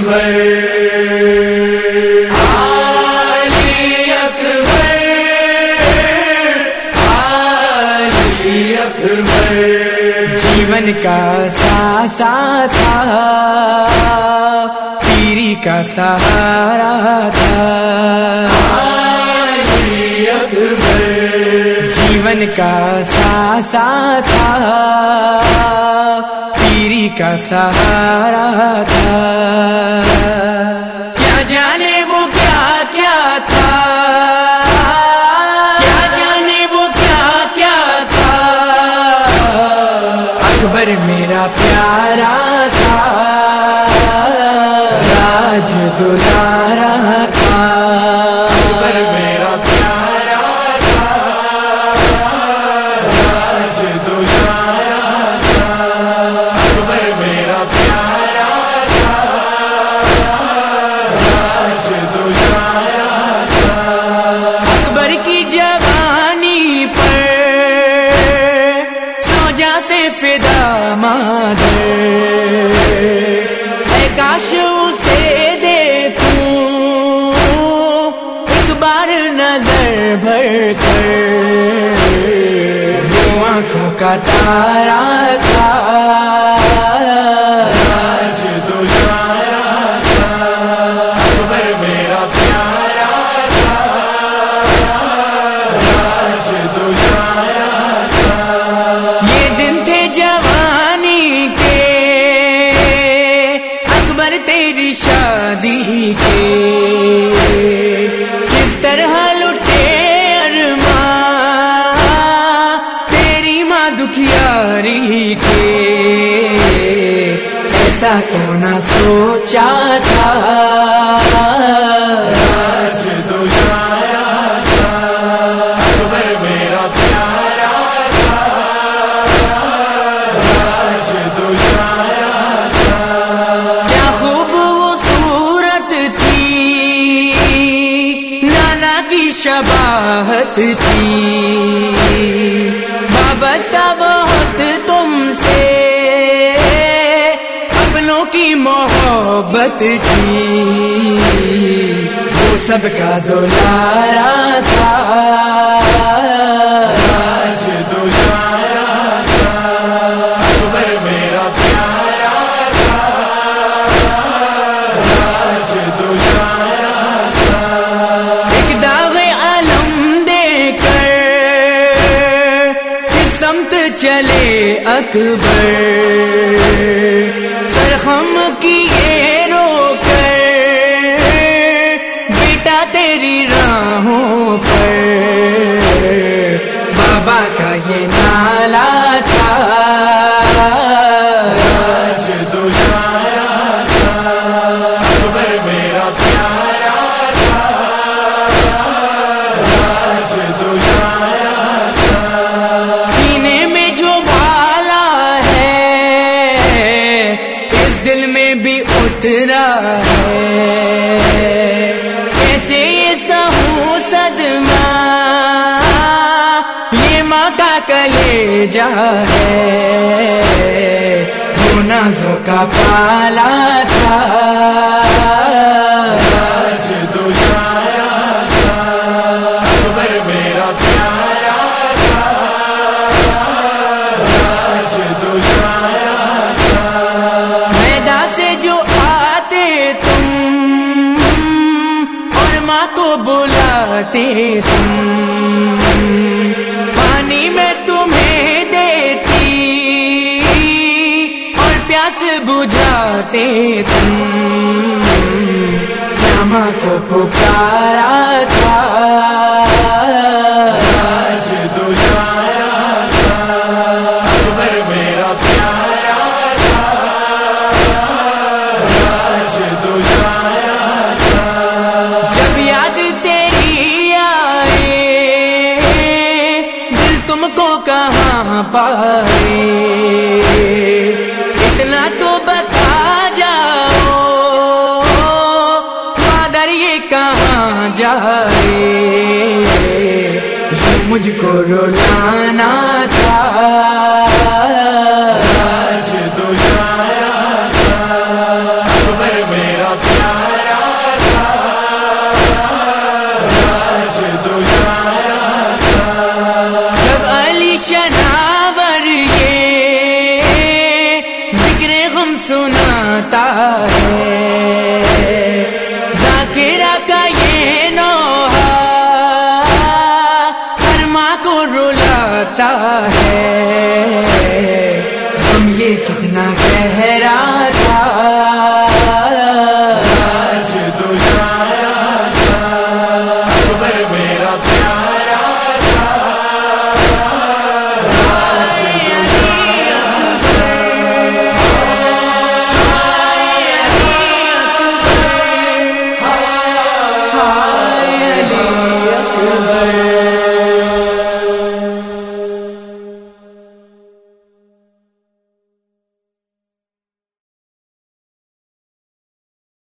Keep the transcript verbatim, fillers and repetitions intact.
اکبر علی اکبر علی اکبر جیون کا ساسا تھا پیری کا سہارا تھا علی اکبر جیون کا ساسا تھا پیری کا سہارا تھا کیا جانے وہ کیا کیا تھا کیا جانے وہ کیا کیا تھا اکبر میرا پیارا تھا راج دلارا تھا اکبر میرا پیارا تھا راج دلارا تھا اکبر میرا پیارا تھا راج دلارا تھا اکبر کی جوانی پر سوجا سے فدا مادر اے کاش اسے دیکھوں ایک بار نظر بھر کر وہ آنکھوں کا تارا تھا راج دلارا تھا اکبر میرا پیارا تھا راج دلارا تھا یہ دن تھے جوانی کے اکبر تیری شادی کے کس طرح لٹے ارماں تیری ماں دکھیاری کے ایسا تو نہ سوچا تھا راج دلارا تھا اکبر میرا پیارا تھا راج دلارا تھا کیا خوب وہ صورت تھی نانا کی شباہت تھی وابستہ بہت تم سے اپنوں کی محبت تھی وہ سب کا دلارا تھا راج دلارا تھا اکبر میرا پیارا تھا راج دلارا تھا ایک داغ علم دے کر اس سمت چلے اکبر سرخم کیے رو کر بیٹا تیری راہوں پر بابا کا یہ نالا تھا راج دلارا تھا اکبر میرا پیارا تھا راج دلارا تھا سینے میں جو بالا ہے اس دل میں بھی اترا ہے کیسے یہ سہوں صدمہ یہ ماں کا کلیجہ ہے وہ نازوں کا پالا تھا راج دلارا تھا اکبر میرا پیارا تھا راج دلارا تھا میداں سے جو آتے تم اور ماں کو بلاتے تم پانی میں تمہیں دیتی اور پیاس بجھاتے تم کیا ماں کو پکارا تھا راج دلارا تھا اکبر میرا پیارا تھا راج دلارا تھا جب یاد تیری آئے دل تم کو کہاں پائے اتنا تو بتا جاؤ مادر یہ کہاں جائے مجھ کو رولانا تھا راج دلارا تھا اکبر میرا جاتا